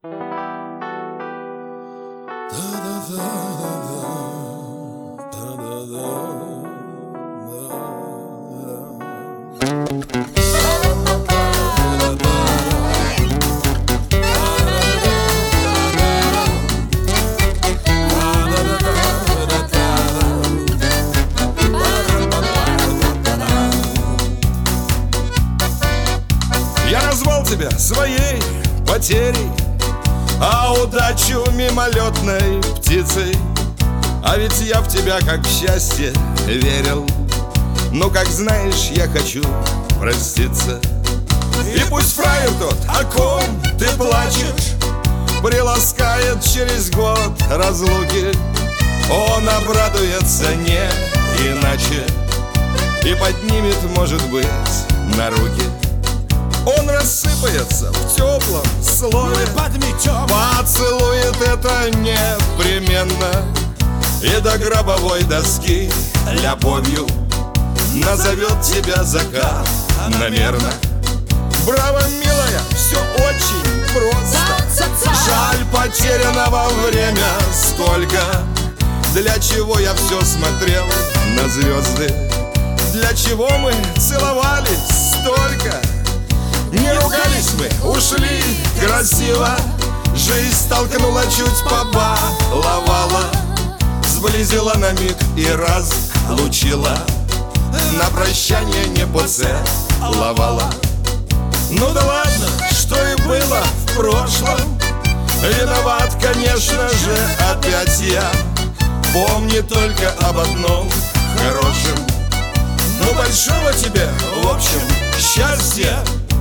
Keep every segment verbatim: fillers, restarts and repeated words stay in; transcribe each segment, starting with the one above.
Я назвал тебя своей потерей, а удачу мимолетной птицей. А ведь я в тебя как в счастье верил. Ну, как знаешь, я хочу проститься. И пусть фраер тот, о ком ты плачешь, приласкает через год разлуки. Он обрадуется не иначе и поднимет, может быть, на руки. Он рассыпается в теплом слове, мы подметем, поцелует это непременно, и до гробовой доски любовью назовет тебя закономерно. Браво, милая, все очень просто. Жаль, потерянного время столько. Для чего я все смотрел на звезды? Для чего мы целовались столько? Не ругались мы, ушли красиво. Жизнь столкнула, чуть побаловала, сблизила на миг и разлучила. На прощание не поцеловала. Ну да ладно, что и было в прошлом. Виноват, конечно же, опять я. Помни только об одном хорошем. Ну большого тебе, в общем, счастья.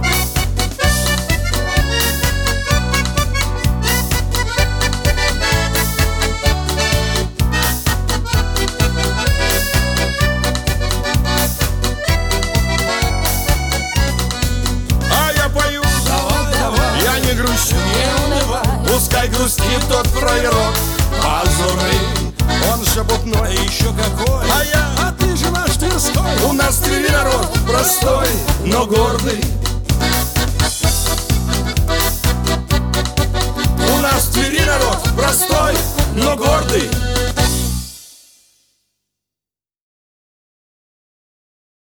Пускай грустит тот фраерок позорный, он шебутной, а еще какой. А я, а ты же наш Тверской. У нас в Твери народ простой, но гордый. У нас в Твери народ простой, но гордый.